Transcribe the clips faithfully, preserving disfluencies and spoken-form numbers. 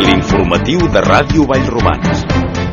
L'informatiu de Ràdio Vallromanes.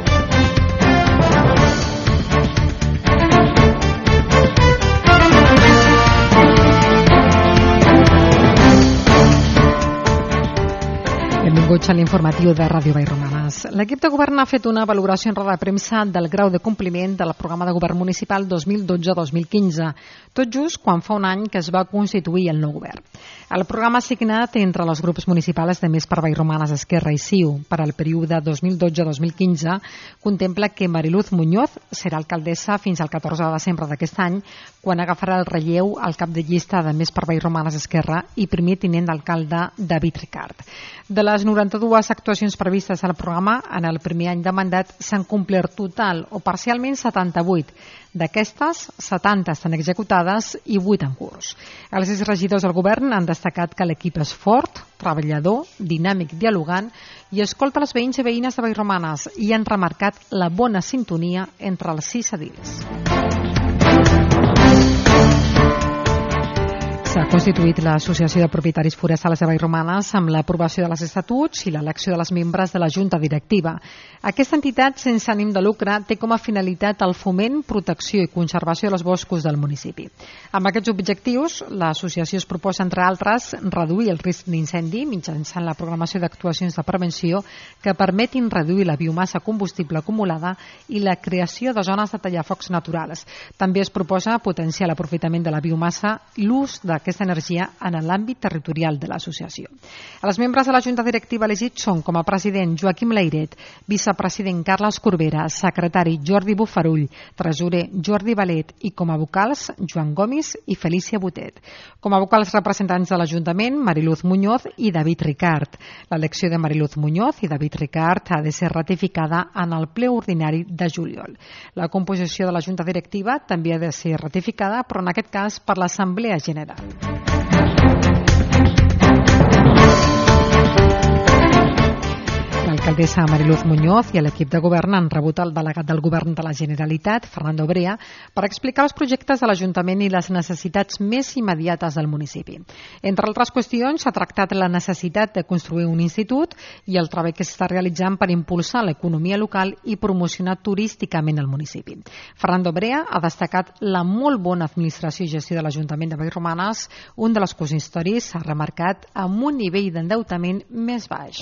Benvinguts a l'informatiu de Ràdio Vallromanes. L'equip de govern ha fet una valoració en roda de premsa del grau de compliment del programa de govern municipal dos mil dotze dos mil quinze, tot just quan fa un any que es va constituir el nou govern. El programa assignat entre els grups municipals de Més per Vallromanes, Esquerra i C I U per al període dos mil dotze dos mil quinze contempla que Mariluz Muñoz serà alcaldessa fins al catorze de desembre d'aquest any, quan agafarà el relleu al cap de llista de Més per Vallromanes, Esquerra i primer tinent d'alcalde David Ricart. De les noranta-dues actuacions previstes al programa, en el primer any de mandat s'han complert total o parcialment setanta-vuit. D'aquestes, setanta estan executades i vuit en curs. Els exregidors del govern han destacat que l'equip és fort, treballador, dinàmic, dialogant i escolta els veïns i veïnes de Vallromanes i han remarcat la bona sintonia entre els sis edils. S'ha constituït l'Associació de Propietaris Forestals de Vallromanes amb l'aprovació de les estatuts i l'elecció de les membres de la Junta Directiva. Aquesta entitat sense ànim de lucre té com a finalitat el foment, protecció i conservació dels boscos del municipi. Amb aquests objectius, l'associació es proposa, entre altres, reduir el risc d'incendi mitjançant la programació d'actuacions de prevenció que permetin reduir la biomassa combustible acumulada i la creació de zones de tallafocs naturals. També es proposa potenciar l'aprofitament de la biomassa i l'ús de aquesta energia en l'àmbit territorial de l'associació. Els membres de la Junta Directiva elegits són com a president Joaquim Leiret, vicepresident Carles Corbera, secretari Jordi Bufarull, tresorer Jordi Valet i com a vocals Joan Gomis i Felícia Botet. Com a vocals representants de l'Ajuntament, Mariluz Muñoz i David Ricart. L'elecció de Mariluz Muñoz i David Ricart ha de ser ratificada en el ple ordinari de juliol. La composició de la Junta Directiva també ha de ser ratificada, però en aquest cas per l'Assemblea General. L'alcaldessa Mariluz Muñoz i l'equip de govern han rebut el delegat del govern de la Generalitat, Fernando Brea, per explicar els projectes de l'Ajuntament i les necessitats més immediates del municipi. Entre altres qüestions, s'ha tractat la necessitat de construir un institut i el treball que s'està realitzant per impulsar l'economia local i promocionar turísticament el municipi. Fernando Brea ha destacat la molt bona administració i gestió de l'Ajuntament de Vallromanes, un dels consistoris s'ha remarcat amb un nivell d'endeutament més baix.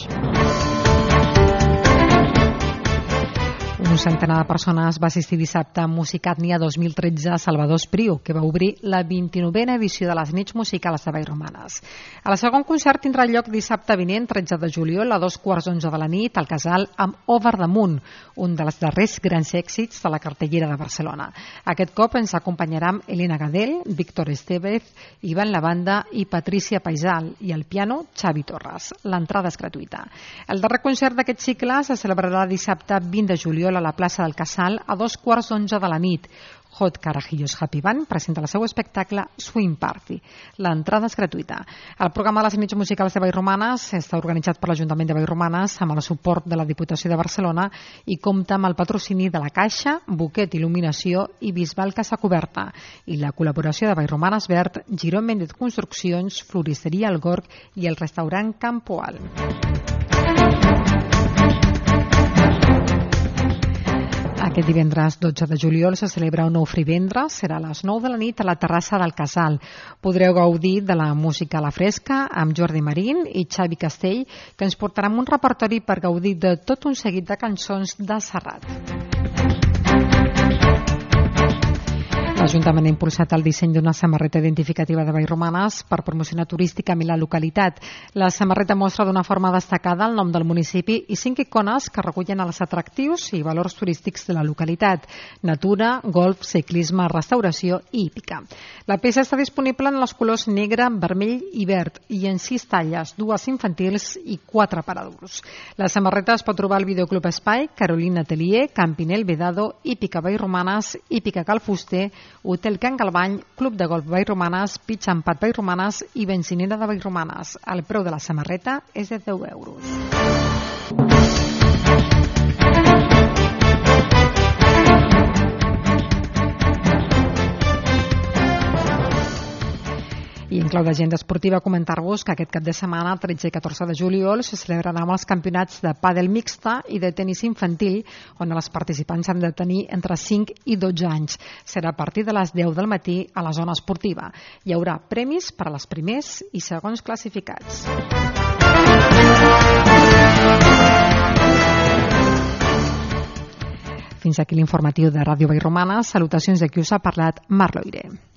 Un centenar de persones va assistir dissabte a Musicàtnia dos mil tretze a Salvador Espriu, que va obrir la vint-i-novena edició de les nits musicals de Vallromanes. El segon concert tindrà lloc dissabte vinent, tretze de juliol, a dos quarts d'onze de la nit, al Casal, amb Over the Moon, un dels darrers grans èxits de la cartellera de Barcelona. Aquest cop ens acompanyaran Elena Gadel, Víctor Estevez, Ivan Lavanda i Patricia Paisal, i al piano Xavi Torres. L'entrada és gratuïta. El darrer concert d'aquest cicle se celebrarà dissabte vint de juliol a la plaça del Casal a dos quarts d'onze de la nit. Hot Carajillos Happy Band presenta el seu espectacle Swing Party. L'entrada és gratuïta. El programa de les nits musicals de Vallromanes està organitzat per l'Ajuntament de Vallromanes amb el suport de la Diputació de Barcelona i compta amb el patrocini de la Caixa, Buquet Il·luminació i Bisbal Casa Coberta i la col·laboració de Vallromanes Verd, Giró Méndez Construccions, Floristeria El Gorg i el restaurant Campo Alt. Aquest divendres dotze de juliol se celebra un nou Frivendres, serà a les nou de la nit a la terrassa del Casal. Podreu gaudir de la música a la fresca amb Jordi Marín i Xavi Castell, que ens portaran un repertori per gaudir de tot un seguit de cançons de Serrat. L'Ajuntament ha impulsat el disseny d'una samarreta identificativa de Vallromanes per promocionar turísticament la localitat. La samarreta mostra d'una forma destacada el nom del municipi i cinc icones que recullen els atractius i valors turístics de la localitat: natura, golf, ciclisme, restauració i hípica. La peça està disponible en els colors negre, vermell i verd i en sis talles, dues infantils i quatre per adults. La samarreta es pot trobar al Videoclub Espai, Carolina Atelier, Campinel Vedado, Hípica Vallromanes, Hípica Cal Fuster, Hotel Can Galvany, Club de Golf Vallromanes, Pitch and Pat Vallromanes i Benzinera de Vallromanes. El preu de la samarreta és de deu euros. I en clau d'agenda esportiva comentar-vos que aquest cap de setmana, tretze i catorze de juliol, se celebraran els campionats de pàdel mixta i de tenis infantil, on els participants han de tenir entre cinc i dotze anys. Serà a partir de les deu del matí a la zona esportiva. Hi haurà premis per a les primers i segons classificats. Fins aquí l'informatiu de Ràdio Vallromanes. Salutacions de qui us ha parlat, Mar Loire.